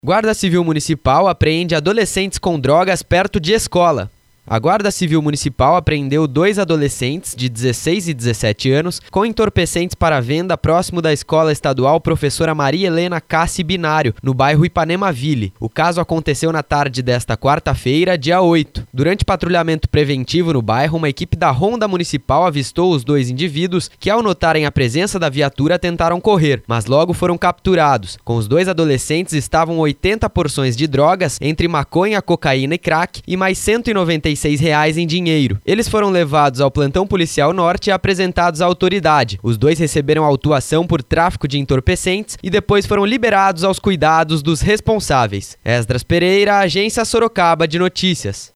Guarda Civil Municipal apreende adolescentes com drogas perto de escola. A Guarda Civil Municipal apreendeu 2 adolescentes de 16 e 17 anos com entorpecentes para venda próximo da Escola Estadual Professora Maria Helena Cassi Binário, no bairro Ipanema-Ville. O caso aconteceu na tarde desta quarta-feira, dia 8. Durante patrulhamento preventivo no bairro, uma equipe da Ronda Municipal avistou os 2 indivíduos que, ao notarem a presença da viatura, tentaram correr, mas logo foram capturados. Com os 2 adolescentes estavam 80 porções de drogas, entre maconha, cocaína e crack, e mais R$196 em dinheiro. Eles foram levados ao Plantão Policial Norte e apresentados à autoridade. Os 2 receberam autuação por tráfico de entorpecentes e depois foram liberados aos cuidados dos responsáveis. Esdras Pereira, Agência Sorocaba de Notícias.